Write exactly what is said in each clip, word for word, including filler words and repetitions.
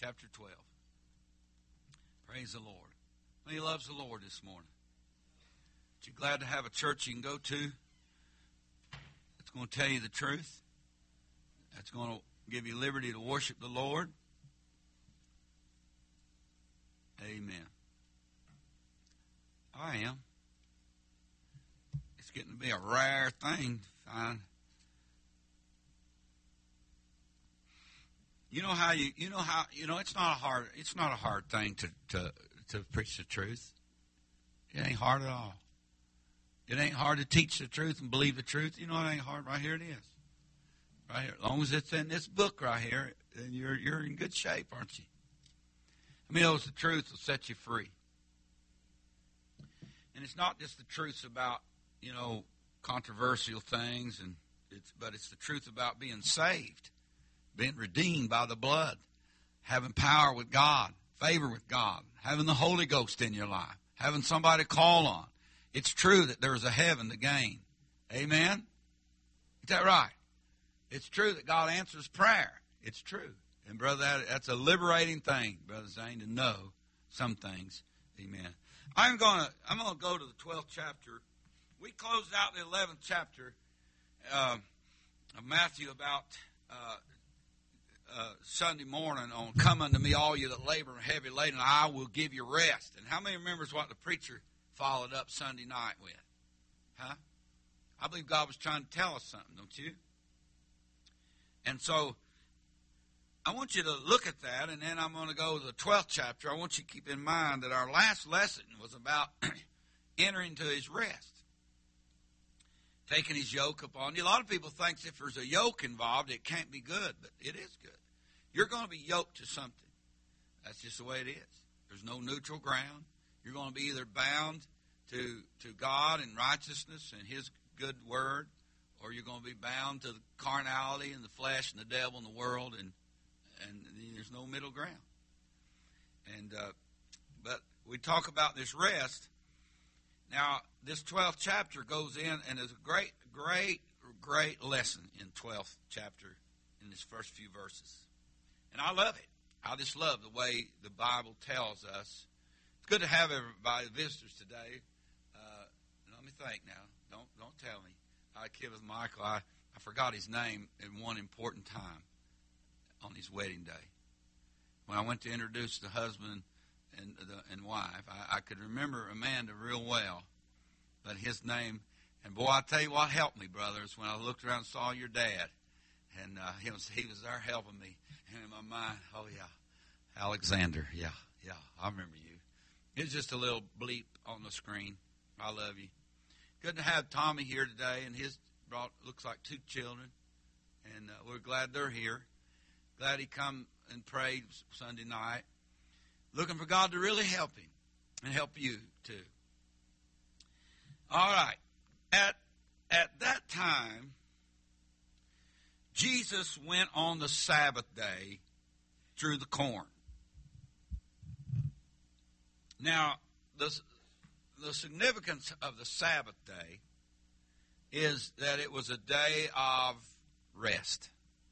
chapter twelve. Praise the Lord. He loves the Lord this morning. Aren't you glad to have a church you can go to that's going to tell you the truth? That's going to give you liberty to worship the Lord? Amen. I am. It's getting to be a rare thing to find. You know how you you know how you know it's not a hard it's not a hard thing to, to, to preach the truth. It ain't hard at all. It ain't hard to teach the truth and believe the truth. You know it ain't hard. Right here it is. Right here. As long as it's in this book right here, then you're you're in good shape, aren't you? I mean, the truth will set you free. And it's not just the truth about, you know, controversial things, and it's but it's the truth about being saved, being redeemed by the blood, having power with God, favor with God, having the Holy Ghost in your life, having somebody to call on. It's true that there's a heaven to gain. Amen? Is that right? It's true that God answers prayer. It's true. And, brother, that, that's a liberating thing, Brother Zane, to know some things. Amen. I'm going to I'm going to go to the twelfth chapter. We closed out the eleventh chapter uh, of Matthew about uh, uh, Sunday morning on "Come unto me, all you that labor and are heavy laden, and I will give you rest." And how many remembers what the preacher followed up Sunday night with? Huh? I believe God was trying to tell us something, don't you? And so I want you to look at that, and then I'm going to go to the twelfth chapter. I want you to keep in mind that our last lesson was about entering to his rest, taking his yoke upon you. A lot of people think if there's a yoke involved, it can't be good, but it is good. You're going to be yoked to something. That's just the way it is. There's no neutral ground. You're going to be either bound to, to God and righteousness and his good word, or you're going to be bound to the carnality and the flesh and the devil and the world, and and there's no middle ground. And uh, but we talk about this rest. Now, this twelfth chapter goes in, and there's a great, great, great lesson in twelfth chapter in this first few verses. And I love it. I just love the way the Bible tells us. It's good to have everybody, visitors today. Uh, let me think now. Don't don't tell me. I kid with Michael. I, I forgot his name in one important time on his wedding day. When I went to introduce the husband and the, and wife, I, I could remember Amanda real well, but his name, and boy, I tell you what helped me, brothers, when I looked around and saw your dad, and uh, he was he was there helping me, and in my mind, oh yeah, Alexander, yeah, yeah, I remember you. It's just a little bleep on the screen. I love you. Good to have Tommy here today, and his brought looks like two children, and uh, we're glad they're here. Glad he come and prayed Sunday night. Looking for God to really help him and help you too. All right. At, at that time, Jesus went on the Sabbath day through the corn. Now, the, the significance of the Sabbath day is that it was a day of rest.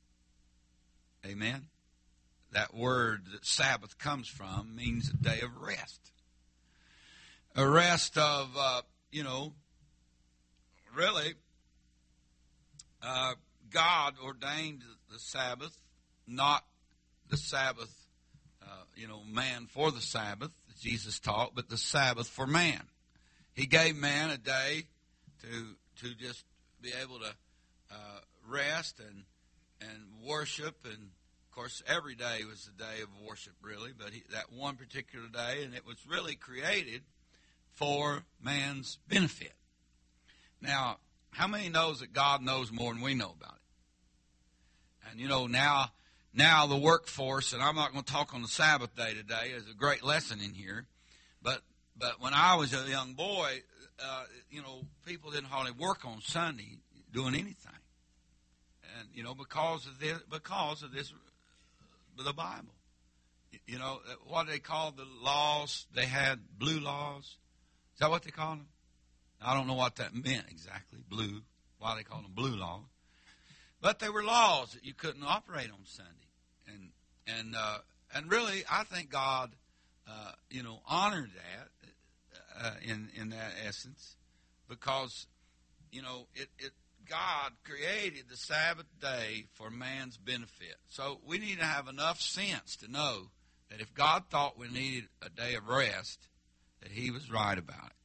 Amen? That word that Sabbath comes from means a day of rest. A rest of, uh, you know, really, uh, God ordained the Sabbath, not the Sabbath, uh, you know, man for the Sabbath, as Jesus taught, but the Sabbath for man. He gave man a day to to just be able to uh, rest and and worship, and of course every day was a day of worship really, but he, that one particular day, and it was really created for man's benefit. Now, how many knows that God knows more than we know about it? And you know, now now the workforce, and I'm not going to talk on the Sabbath day today, there's a great lesson in here, but but when I was a young boy, uh, you know, people didn't hardly work on Sunday doing anything. And, you know, because of this, because of this, the Bible. You know, what they called the laws, they had blue laws. Is that what they called them? I don't know what that meant exactly, blue, why they called them blue laws. But they were laws that you couldn't operate on Sunday. And, and uh, and really, I think God, uh, you know, honored that uh, in in that essence, because, you know, it, it God created the Sabbath day for man's benefit. So we need to have enough sense to know that if God thought we needed a day of rest, that He was right about it.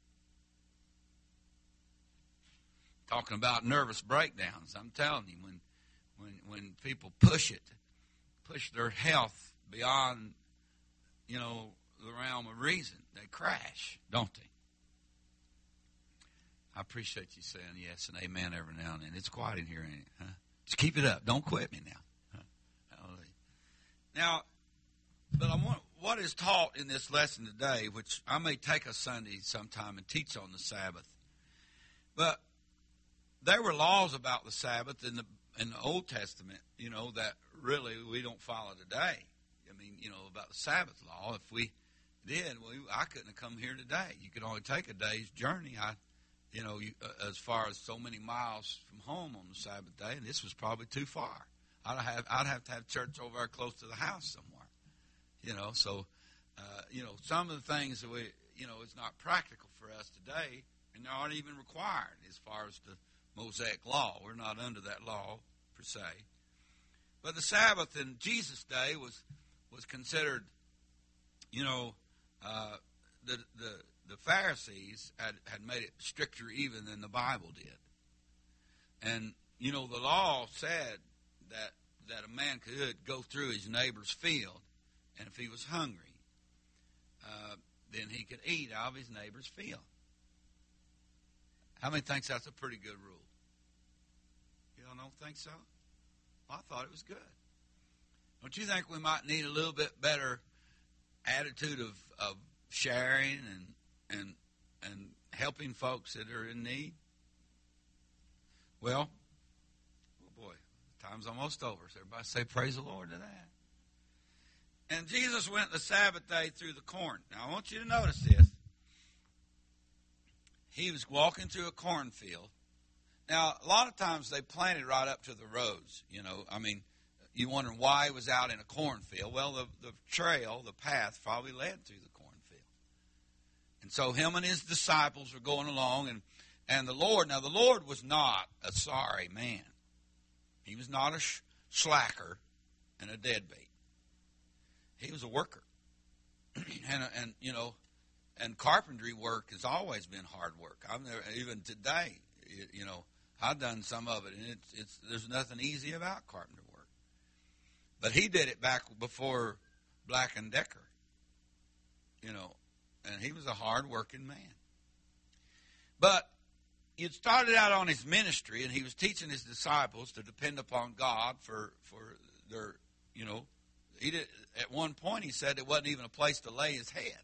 Talking about nervous breakdowns, I'm telling you, when when when people push it, push their health beyond, you know, the realm of reason, they crash, don't they? I appreciate you saying yes and amen every now and then. It's quiet in here, ain't it? Huh? Just keep it up. Don't quit me now. Huh? Hallelujah. Now, but I want what is taught in this lesson today, which I may take a Sunday sometime and teach on the Sabbath. But there were laws about the Sabbath in the in the Old Testament, you know, that really we don't follow today. I mean, you know, about the Sabbath law. If we did, well, I couldn't have come here today. You could only take a day's journey. I. You know, you, uh, as far as so many miles from home on the Sabbath day, and this was probably too far. I'd have I'd have to have church over there close to the house somewhere. You know, so uh, you know, some of the things that we, you know, it's not practical for us today, and they aren't even required as far as the Mosaic law. We're not under that law per se. But the Sabbath in Jesus' day was was considered, you know, uh, the the. The Pharisees had, had made it stricter even than the Bible did. And, you know, the law said that that a man could go through his neighbor's field, and if he was hungry, uh, then he could eat out of his neighbor's field. How many thinks that's a pretty good rule? You don't think so? Well, I thought it was good. Don't you think we might need a little bit better attitude of, of sharing and and and helping folks that are in need? Well, oh boy, time's almost over. So everybody say praise the Lord to that. And Jesus went the Sabbath day through the corn. Now I want you to notice this. He was walking through a cornfield. Now, a lot of times they planted right up to the roads. You know, I mean, you wonder why he was out in a cornfield. Well, the, the trail, the path probably led through the cornfield. And so him and his disciples were going along, and, and the Lord, now the Lord was not a sorry man. He was not a sh- slacker and a deadbeat. He was a worker. and, and, you know, and carpentry work has always been hard work. I've never, even today, you, you know, I've done some of it, and it's, it's there's nothing easy about carpentry work. But he did it back before Black and Decker, you know. And he was a hard-working man. But he started out on his ministry, and he was teaching his disciples to depend upon God for for their, you know, he did, at one point he said it wasn't even a place to lay his head.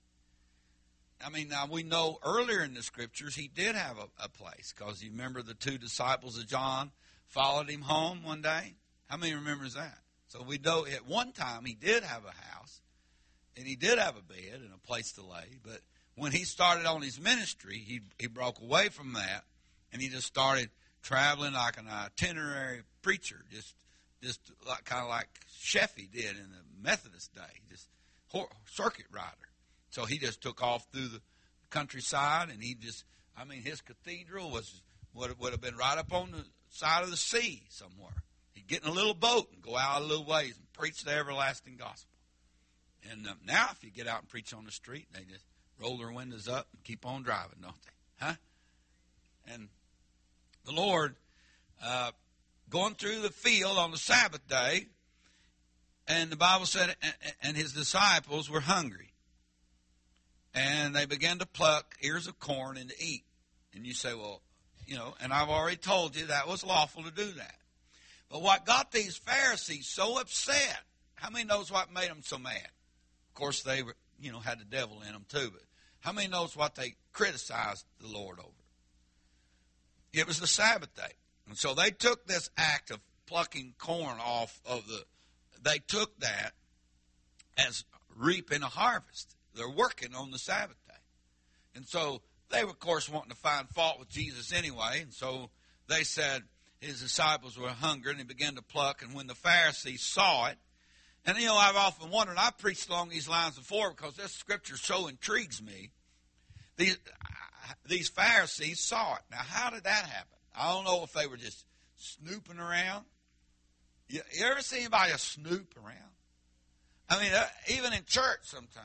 I mean, now we know earlier in the Scriptures he did have a, a place, because you remember the two disciples of John followed him home one day? How many remembers that? So we know at one time he did have a house. And he did have a bed and a place to lay, but when he started on his ministry, he he broke away from that, and he just started traveling like an itinerary preacher, just just like, kind of like Sheffey did in the Methodist day, just circuit rider. So he just took off through the countryside, and he just, I mean, his cathedral was would would have been right up on the side of the sea somewhere. He'd get in a little boat and go out a little ways and preach the everlasting gospel. And um, now if you get out and preach on the street, they just roll their windows up and keep on driving, don't they? Huh? And the Lord, uh, going through the field on the Sabbath day, and the Bible said, and, and his disciples were hungry. And they began to pluck ears of corn and to eat. And you say, well, you know, and I've already told you that was lawful to do that. But what got these Pharisees so upset, how many knows what made them so mad? Of course, they were, you know, had the devil in them too. But how many knows what they criticized the Lord over? It was the Sabbath day. And so they took this act of plucking corn off of the, they took that as reaping a harvest. They're working on the Sabbath day. And so they were, of course, wanting to find fault with Jesus anyway. And so they said his disciples were hungry, and they began to pluck. And when the Pharisees saw it, And, you know, I've often wondered, I've preached along these lines before because this scripture so intrigues me. These, these Pharisees saw it. Now, how did that happen? I don't know if they were just snooping around. You, you ever see anybody snoop around? I mean, uh, even in church sometimes.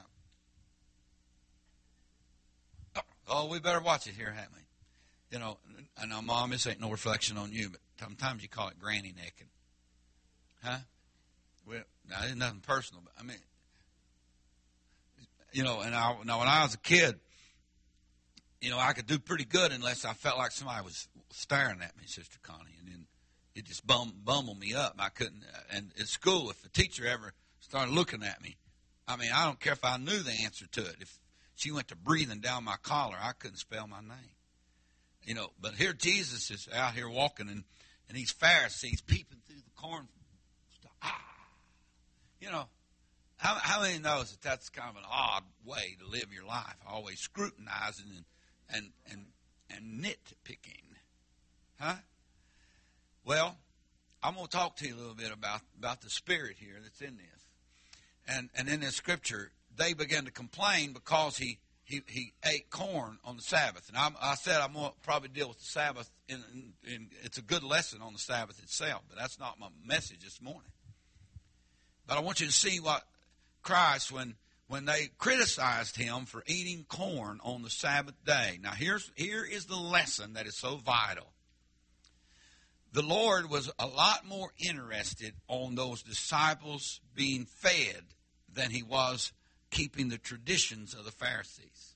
Oh, oh, we better watch it here, haven't we? You know, I know, Mom, this ain't no reflection on you, but sometimes you call it granny necking. Huh? Well, now, it's nothing personal, but I mean, you know, and I, now when I was a kid, you know, I could do pretty good unless I felt like somebody was staring at me, Sister Connie, and then it just bum, bumbled me up. I couldn't, and at school, if the teacher ever started looking at me, I mean, I don't care if I knew the answer to it. If she went to breathing down my collar, I couldn't spell my name. You know, but here Jesus is out here walking, and, and these Pharisees peeping through the corn. Ah, you know, how, how many knows that that's kind of an odd way to live your life? Always scrutinizing and and and, and nitpicking, huh? Well, I'm going to talk to you a little bit about, about the spirit here that's in this. And and in this scripture, they began to complain because he he, he ate corn on the Sabbath. And I, I said I'm going to probably deal with the Sabbath. In, in, in, it's a good lesson on the Sabbath itself, but that's not my message this morning. But I want you to see what Christ, when when they criticized him for eating corn on the Sabbath day. Now, here's here is the lesson that is so vital. The Lord was a lot more interested on those disciples being fed than he was keeping the traditions of the Pharisees.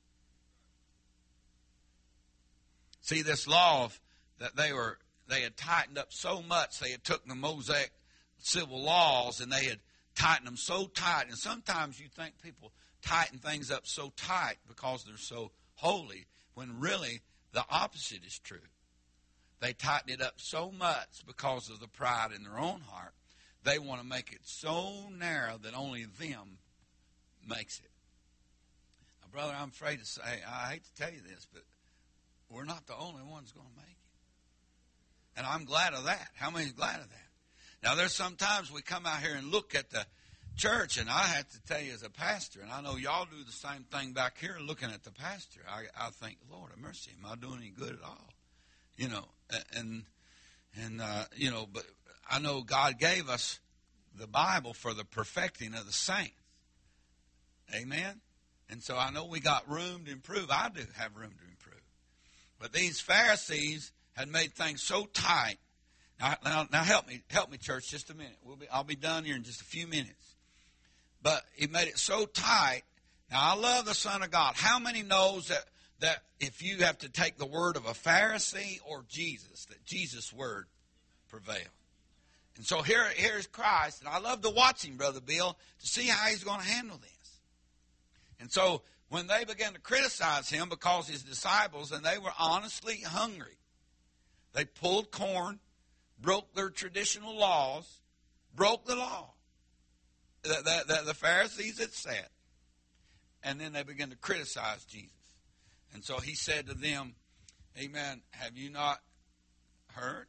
See, this law of, that they were they had tightened up so much, they had took the Mosaic civil laws and they had tightened them so tight. And sometimes you think people tighten things up so tight because they're so holy, when really the opposite is true. They tighten it up so much because of the pride in their own heart. They want to make it so narrow that only them makes it. Now, brother, I'm afraid to say, I hate to tell you this, but we're not the only ones going to make it. And I'm glad of that. How many's glad of that? Now, there's sometimes we come out here and look at the church, and I have to tell you as a pastor, and I know y'all do the same thing back here looking at the pastor. I, I think, Lord have mercy, am I doing any good at all? You know, and, and uh, you know, but I know God gave us the Bible for the perfecting of the saints. Amen? And so I know we got room to improve. I do have room to improve. But these Pharisees had made things so tight. Now, now, now help me, help me, church, just a minute. We'll be, I'll be done here in just a few minutes. But he made it so tight. Now, I love the Son of God. How many knows that, that if you have to take the word of a Pharisee or Jesus, that Jesus' word prevails? And so here, here's Christ, and I love to watch him, Brother Bill, to see how he's going to handle this. And so when they began to criticize him because his disciples, and they were honestly hungry, they pulled corn, broke their traditional laws, broke the law that, that, that the Pharisees had set. And then they began to criticize Jesus. And so he said to them, amen, have you not heard?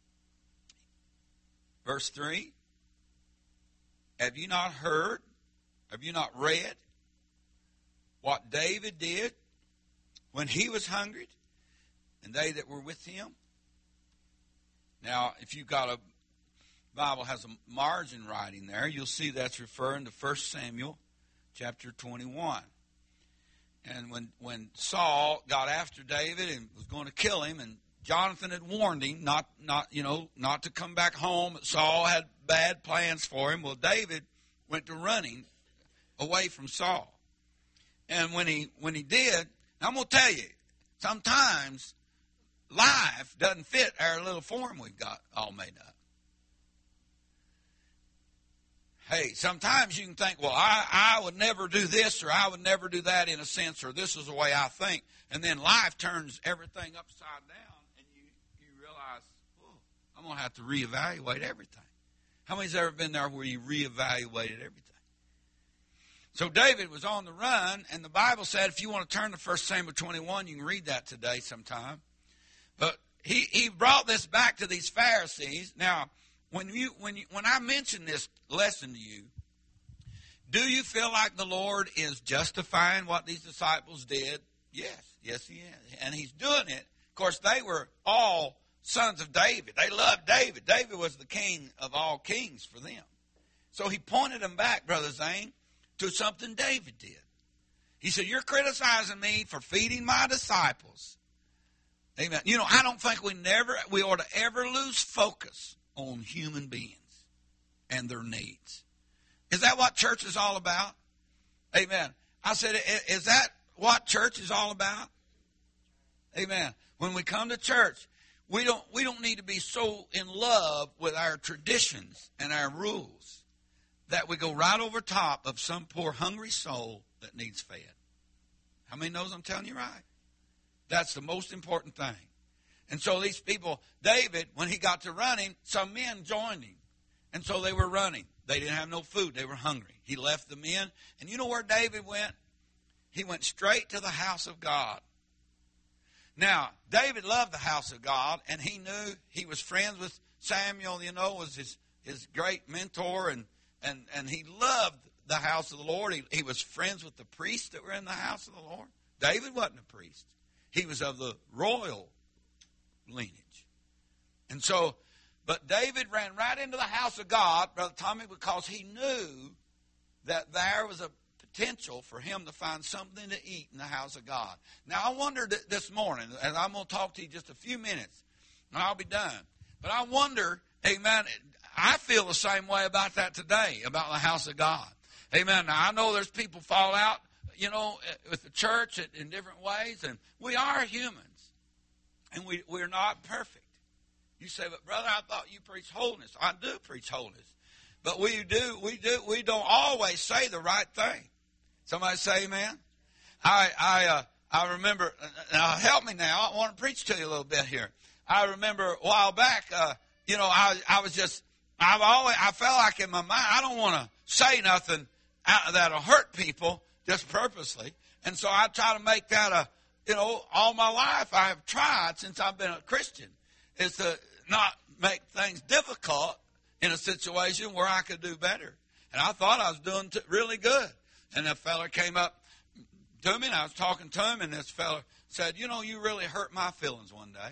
Verse three, have you not heard? Have you not read what David did when he was hungry and they that were with him? Now, if you've got a Bible has a margin writing there, you'll see that's referring to First Samuel chapter twenty-one. And when, when Saul got after David and was going to kill him, and Jonathan had warned him not, not, you know, not to come back home. Saul had bad plans for him. Well, David went to running away from Saul. And when he when he did, I'm going to tell you, sometimes life doesn't fit our little form we've got all made up. Hey, sometimes you can think, well, I, I would never do this or I would never do that in a sense, or this is the way I think. And then life turns everything upside down and you, you realize, oh, I'm going to have to reevaluate everything. How many's ever been there where you reevaluated everything? So David was on the run, and the Bible said, if you want to turn to First Samuel twenty-one, you can read that today sometime. But he, he brought this back to these Pharisees. Now, when you when you when I mention this lesson to you, do you feel like the Lord is justifying what these disciples did? Yes, yes, he is, and he's doing it. Of course, they were all sons of David. They loved David. David was the king of all kings for them. So he pointed them back, Brother Zane, to something David did. He said, you're criticizing me for feeding my disciples. Amen. You know, I don't think we never, we ought to ever lose focus on human beings and their needs. Is that what church is all about? Amen. I said, is that what church is all about? Amen. When we come to church, we don't we don't need to be so in love with our traditions and our rules that we go right over top of some poor hungry soul that needs fed. How many knows I'm telling you right? That's the most important thing. And so these people, David, when he got to running, some men joined him. And so they were running. They didn't have no food. They were hungry. He left the men. And you know where David went? He went straight to the house of God. Now, David loved the house of God, and he knew he was friends with Samuel, you know, was his, his great mentor, and, and, and he loved the house of the Lord. He, he was friends with the priests that were in the house of the Lord. David wasn't a priest. He was of the royal lineage. And so, but David ran right into the house of God, Brother Tommy, because he knew that there was a potential for him to find something to eat in the house of God. Now, I wondered this morning, and I'm going to talk to you just a few minutes, and I'll be done. But I wonder, amen, I feel the same way about that today, about the house of God. Amen. Now, I know there's people fall out, you know, with the church in different ways, and we are humans, and we, we're not perfect. You say, but brother, I thought you preach holiness. I do preach holiness. But we do, we do, we don't always say the right thing. Somebody say amen? I I uh, I remember, now help me now, I want to preach to you a little bit here. I remember a while back, uh, you know, I I was just, I've always, I felt like in my mind, I don't want to say nothing that'll hurt people just purposely. And so I try to make that a, you know, all my life I have tried since I've been a Christian, is to not make things difficult in a situation where I could do better. And I thought I was doing t- really good. And a fella came up to me, and I was talking to him, and this fella said, you know, you really hurt my feelings one day.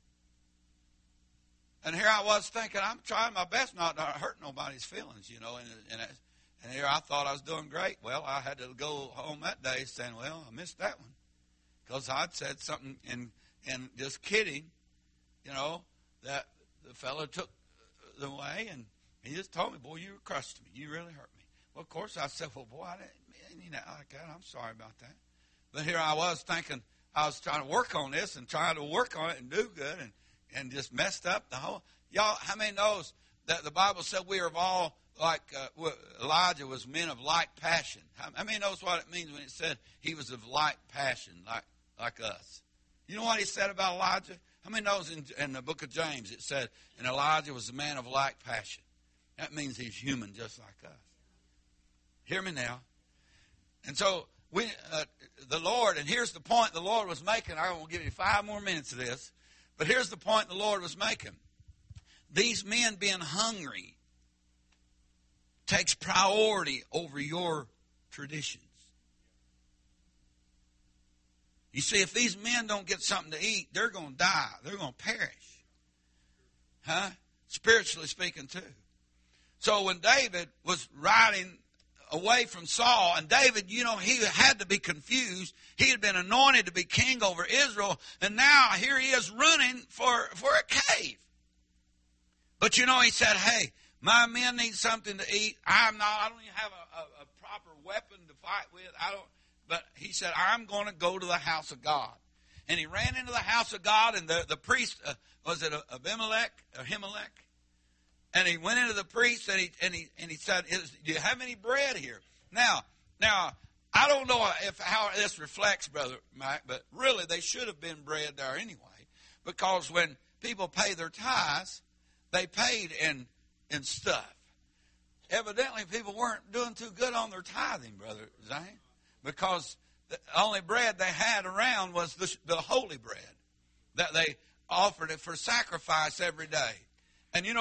And here I was thinking, I'm trying my best not to hurt nobody's feelings, you know. And, and, and here I thought I was doing great. Well, I had to go home that day saying, well, I missed that one. Because I'd said something, and, and just kidding, you know, that the fella took the way, and he just told me, boy, you crushed me. You really hurt me. Well, of course, I said, well, boy, I didn't mean that like that. I'm sorry about that. But here I was thinking I was trying to work on this and trying to work on it and do good, and, and just messed up the whole. Y'all, how many knows that the Bible said we are all like uh, Elijah was men of like passion? How, how many knows what it means when it said he was of like passion, like like us? You know what he said about Elijah? How many knows in, in the book of James it said, and Elijah was a man of like passion? That means he's human just like us. Hear me now. And so we, uh, the Lord, and here's the point the Lord was making. I will give you five more minutes of this. But here's the point the Lord was making. These men being hungry takes priority over your traditions. You see, if these men don't get something to eat, they're going to die. They're going to perish. Huh? Spiritually speaking, too. So when David was riding away from Saul, and David, you know, he had to be confused. He had been anointed to be king over Israel, and now here he is running for, for a cave. But you know, he said, hey, my men need something to eat. I'm not, I don't even have a, a, a proper weapon to fight with. I don't, but he said, I'm going to go to the house of God. And he ran into the house of God, and the, the priest, uh, was it Abimelech or Ahimelech? And he went into the priest, and he and he and he said, "Do you have any bread here?" Now, now I don't know if how this reflects, Brother Mike, but really they should have been bread there anyway, because when people pay their tithes, they paid in in stuff. Evidently, people weren't doing too good on their tithing, Brother Zane, because the only bread they had around was the, the holy bread that they offered it for sacrifice every day. And you know,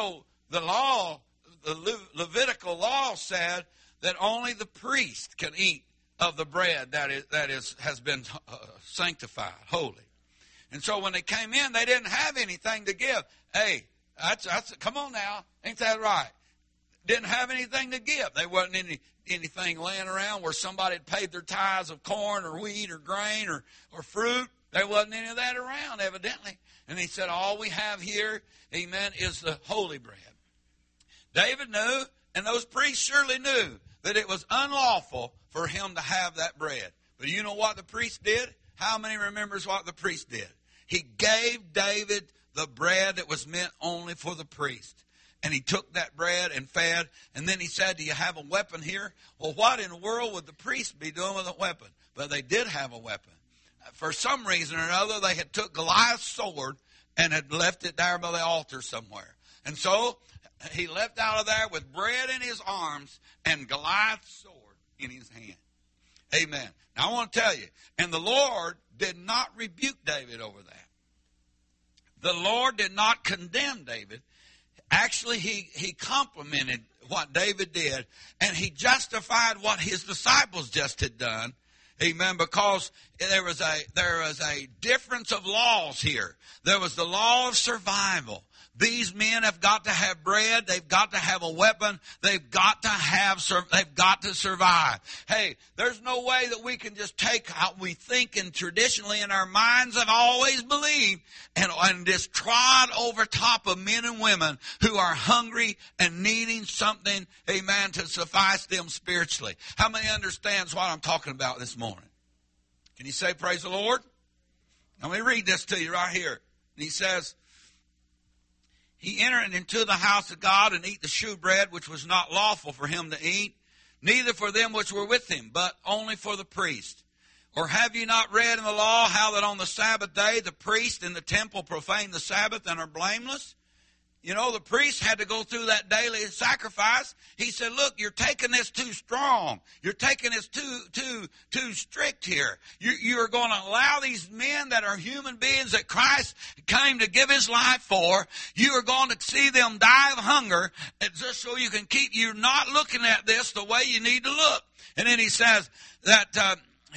the law, the Le- Levitical law said that only the priest can eat of the bread that is that is has been uh, sanctified, holy. And so when they came in, they didn't have anything to give. Hey, that's that's come on now, ain't that right? Didn't have anything to give. There wasn't any anything laying around where somebody had paid their tithes of corn or wheat or grain or or fruit. There wasn't any of that around, evidently. And he said, all we have here, amen, is the holy bread. David knew, and those priests surely knew, that it was unlawful for him to have that bread. But you know what the priest did? How many remembers what the priest did? He gave David the bread that was meant only for the priest. And he took that bread and fed, and then he said, do you have a weapon here? Well, what in the world would the priest be doing with a weapon? But they did have a weapon. For some reason or another, they had took Goliath's sword and had left it there by the altar somewhere. And so he left out of there with bread in his arms and Goliath's sword in his hand. Amen. Now I want to tell you, and the Lord did not rebuke David over that. The Lord did not condemn David. Actually, he, he complimented what David did, and he justified what his disciples just had done. Amen. Because there was a there was a difference of laws here. There was the law of survival. These men have got to have bread. They've got to have a weapon. They've got to have. They've got to survive. Hey, there's no way that we can just take how we think and traditionally in our minds have always believed and, and just trod over top of men and women who are hungry and needing something, amen, to suffice them spiritually. How many understands what I'm talking about this morning? Can you say praise the Lord? Let me read this to you right here. And he says, he entered into the house of God and eat the shewbread, which was not lawful for him to eat, neither for them which were with him, but only for the priest. Or have you not read in the law how that on the Sabbath day the priest in the temple profane the Sabbath and are blameless? You know, the priest had to go through that daily sacrifice. He said, look, you're taking this too strong. You're taking this too too, too strict here. You, you're going to allow these men that are human beings that Christ came to give his life for, you are going to see them die of hunger just so you can keep, you're not looking at this the way you need to look. And then he says that uh,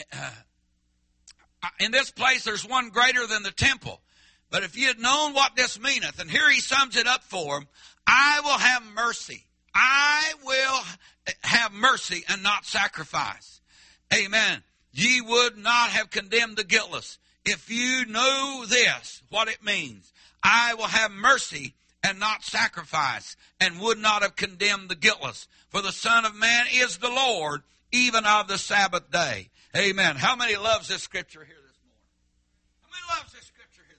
uh, in this place there's one greater than the temple. But if you had known what this meaneth, and here he sums it up for him, I will have mercy. I will have mercy and not sacrifice. Amen. Ye would not have condemned the guiltless. If you know this, what it means, I will have mercy and not sacrifice, and would not have condemned the guiltless. For the Son of Man is the Lord, even of the Sabbath day. Amen. How many loves this scripture here this morning? How many loves this?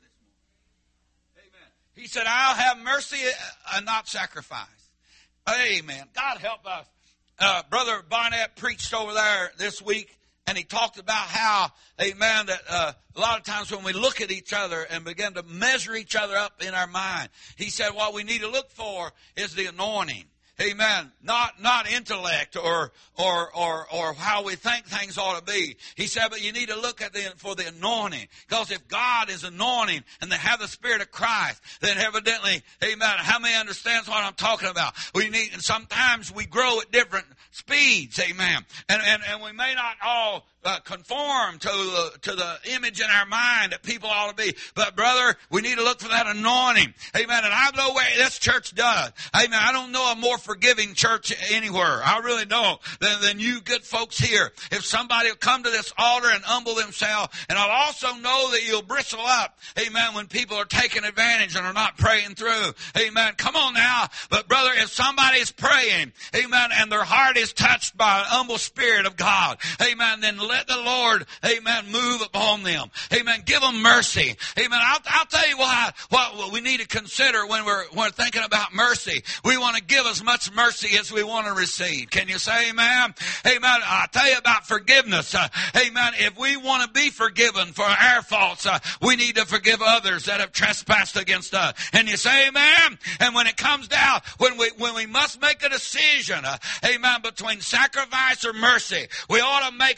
He said, I'll have mercy and not sacrifice. Amen. God help us. Uh, Brother Barnett preached over there this week, and he talked about how, amen, that uh, a lot of times when we look at each other and begin to measure each other up in our mind, he said what we need to look for is the anointing. Amen. Not not intellect or or or or how we think things ought to be. He said, but you need to look at the for the anointing. Because if God is anointing and they have the Spirit of Christ, then evidently, amen. How many understands what I'm talking about? We need, and sometimes we grow at different speeds, amen. And and, and we may not all uh, conform to the to the image in our mind that people ought to be. But brother, we need to look for that anointing, amen. And I know where this church does, amen. I don't know a more forgiving church anywhere. I really don't than, than you good folks here. If somebody will come to this altar and humble themselves, and I'll also know that you'll bristle up, amen, when people are taking advantage and are not praying through, amen. Come on now. But brother, if somebody is praying, amen, and their heart is touched by an humble Spirit of God, amen, then let the Lord, amen, move upon them. Amen. Give them mercy. Amen. I'll, I'll tell you why, what we need to consider when we're, when we're thinking about mercy. We want to give as much mercy as we want to receive. Can you say amen? Amen. I'll tell you about forgiveness. Uh, amen. If we want to be forgiven for our faults, uh, we need to forgive others that have trespassed against us. And you say amen? And when it comes down, when we, when we must make a decision, uh, amen, between sacrifice or mercy, we ought to make a, uh,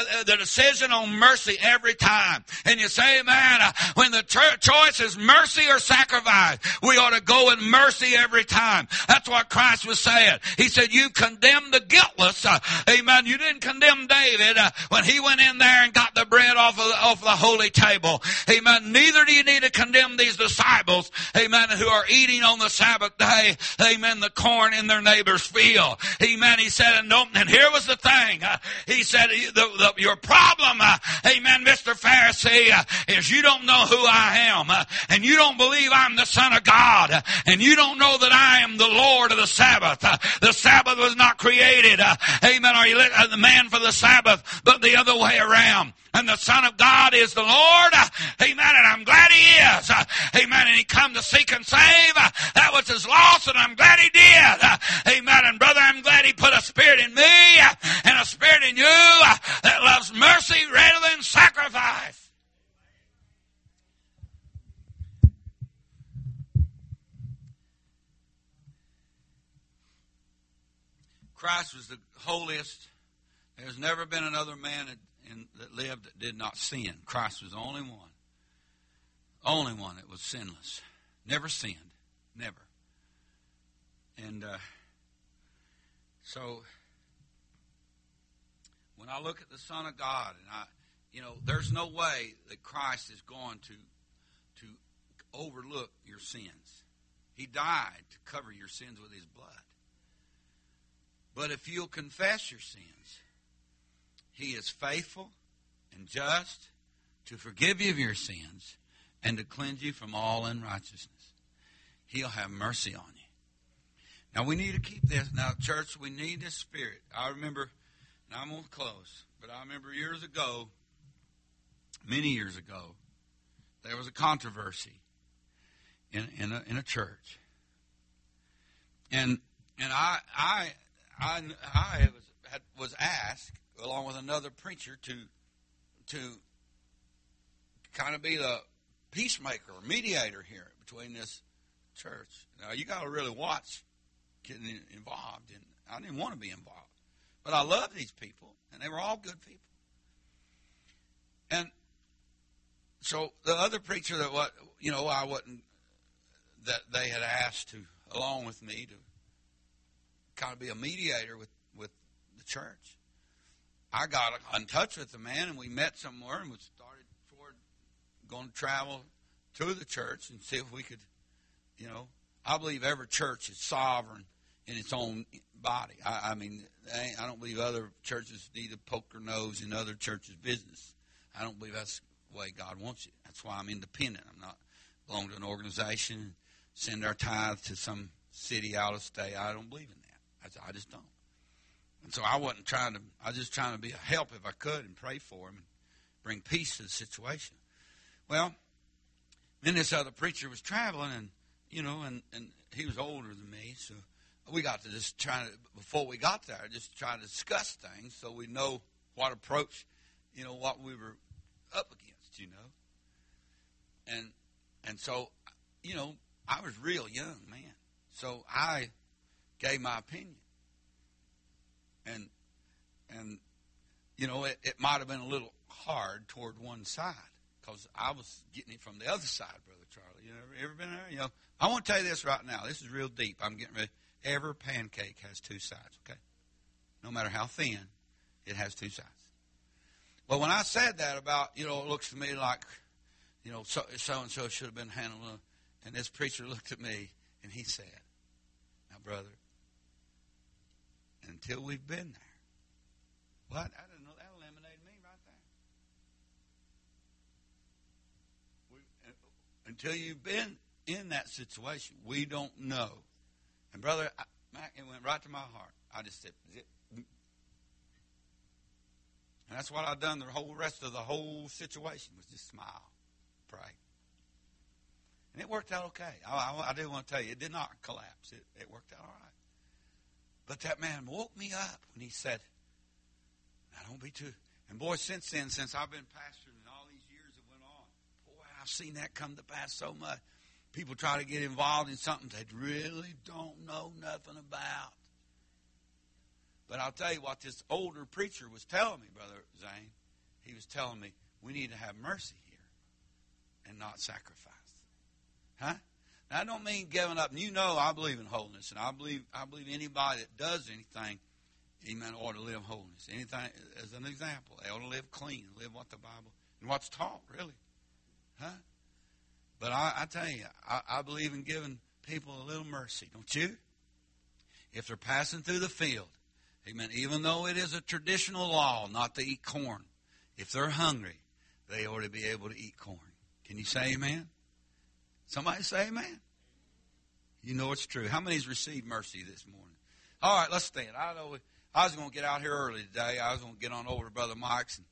the, the decision on mercy every time. And you say, man, uh, when the cho- choice is mercy or sacrifice, we ought to go with mercy every time. That's what Christ was saying. He said, you condemn the guiltless. Uh, amen. You didn't condemn David uh, when he went in there and got the bread off of the, off the holy table. Amen. Neither do you need to condemn these disciples, amen, who are eating on the Sabbath day, amen, the corn in their neighbor's field. Amen. He said, and, no, and here was the thing. Uh, he said, the, the, your problem, uh, amen, Mister Pharisee, uh, is you don't know who I am, uh, and you don't believe I'm the Son of God, uh, and you don't know that I am the Lord of the Sabbath. Uh, the Sabbath was not created, uh, amen, or you let, uh, the man for the Sabbath, but the other way around. And the Son of God is the Lord, uh, amen, and I'm glad He is, uh, amen, and He come to seek and save uh, that which is lost, and I'm glad He did, uh, amen, and brother, I'm glad He put a spirit in me uh, and a spirit in you uh, that loves mercy rather than sacrifice. Christ was the holiest. There's never been another man that, in, that lived that did not sin. Christ was the only one. Only one that was sinless. Never sinned. Never. And uh, so when I look at the Son of God, and I, you know, there's no way that Christ is going to to overlook your sins. He died to cover your sins with His blood. But if you'll confess your sins, He is faithful and just to forgive you of your sins and to cleanse you from all unrighteousness. He'll have mercy on you. Now, we need to keep this. Now, church, we need this spirit. I remember, and I'm going to close, but I remember years ago, many years ago, there was a controversy in, in, a, in a church. And and I I I, I was, had, was asked, along with another preacher, to to kind of be the peacemaker or mediator here between this church. Now, you got to really watch getting involved. And I didn't want to be involved. But I love these people, and they were all good people. And so the other preacher that what you know I wasn't that they had asked to, along with me, to kind of be a mediator with, with the church. I got in touch with the man, and we met somewhere, and we started toward going to travel to the church and see if we could, you know, I believe every church is sovereign in its own body. I, I mean, I don't believe other churches need to poke their nose in other churches' business. I don't believe that's the way God wants it. That's why I'm independent. I'm not belong to an organization, send our tithe to some city out of state. I don't believe in that. I just don't. And so I wasn't trying to, I was just trying to be a help if I could and pray for him and bring peace to the situation. Well, then this other preacher was traveling, and, you know, and, and he was older than me, so we got to just try to, before we got there, just try to discuss things so we know what approach, you know, what we were up against, you know. And, and so, you know, I was real young, man. So I gave my opinion. And, and you know, it, it might have been a little hard toward one side because I was getting it from the other side, Brother Charlie. You know, ever been there? You know, I want to tell you this right now. This is real deep. I'm getting ready. Every pancake has two sides, okay? No matter how thin, it has two sides. Well, when I said that about, you know, it looks to me like, you know, so, so-and-so should have been handled, and this preacher looked at me, and he said, now, brother, until we've been there. What? I didn't know that eliminated me right there. We, until you've been in that situation, we don't know. And brother, I, Mac, it went right to my heart. I just said, zip. And that's what I've done the whole rest of the whole situation was just smile, pray. And it worked out okay. I, I, I do want to tell you, it did not collapse. It, it worked out all right. But that man woke me up when he said, now don't be too. And boy, since then, since I've been pastoring and all these years that went on, boy, I've seen that come to pass so much. People try to get involved in something they really don't know nothing about. But I'll tell you what this older preacher was telling me, Brother Zane. He was telling me we need to have mercy here and not sacrifice. Huh? Now, I don't mean giving up. And you know I believe in holiness, and I believe I believe anybody that does anything, amen, ought to live holiness. Anything as an example, they ought to live clean, live what the Bible and what's taught, really. Huh? But I, I tell you, I, I believe in giving people a little mercy, don't you? If they're passing through the field, amen, even though it is a traditional law not to eat corn, if they're hungry, they ought to be able to eat corn. Can you say amen? Somebody say amen. You know it's true. How many's received mercy this morning? All right, let's stand. I know I was going to get out here early today. I was going to get on over to Brother Mike's and